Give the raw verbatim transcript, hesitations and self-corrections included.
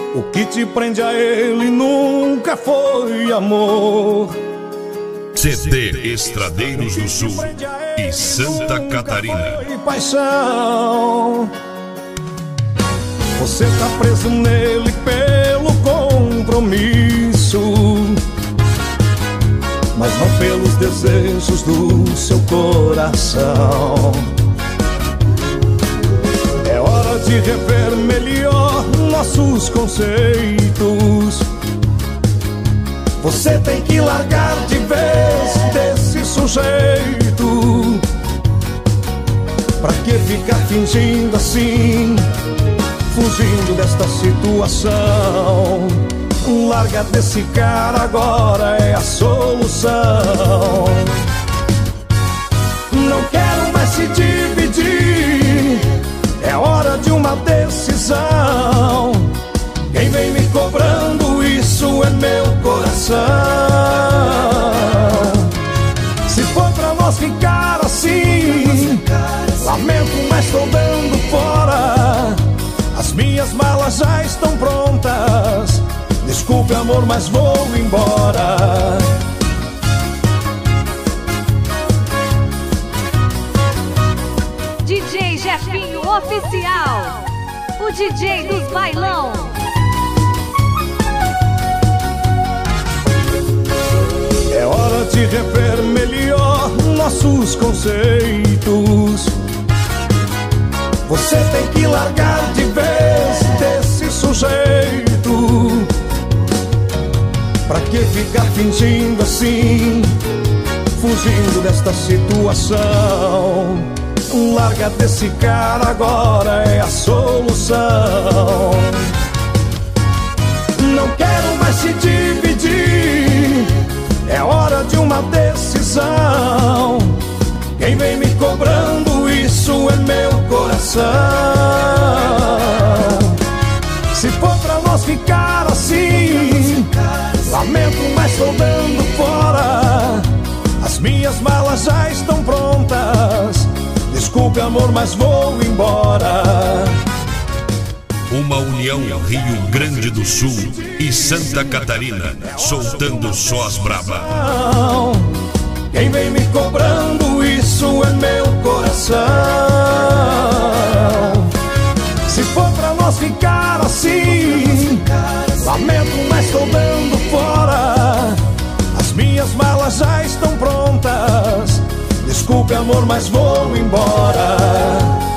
O que te prende a ele nunca foi amor. C D Estradeiros do Sul e Santa Catarina. Foi paixão. Você tá preso nele pelo compromisso, mas não pelos desejos do seu coração. É hora de rever melhor nossos conceitos. Você tem que largar de vez desse sujeito. Pra que ficar fingindo assim, fugindo desta situação? Larga desse cara agora, é a solução. Não quero mais se dividir, é hora de uma decisão. Quem vem me cobrando isso é meu coração. Se for pra nós ficar assim, lamento, mas tô dando fora. As minhas malas já estão prontas. Desculpe, amor, mas vou embora. D J Jefinho Oficial, o D J dos bailão. É hora de rever melhor nossos conceitos. Você tem que largar de vez desse sujeito. Pra que ficar fingindo assim, fugindo desta situação? Larga desse cara agora, é a solução. Não quero mais se dividir, é hora de uma decisão. Quem vem me cobrando isso é meu coração. Se for pra nós ficar assim, lamento, mas tô dando fora. As minhas malas já estão prontas. Desculpe, amor, mas vou embora. Uma união Rio Grande do Sul e Santa Catarina, soltando só as braba. Quem vem me cobrando isso é meu coração. Se for pra nós ficar assim, lamento, mas tô dando fora. As minhas malas já estão prontas. Desculpe, amor, mas vou embora.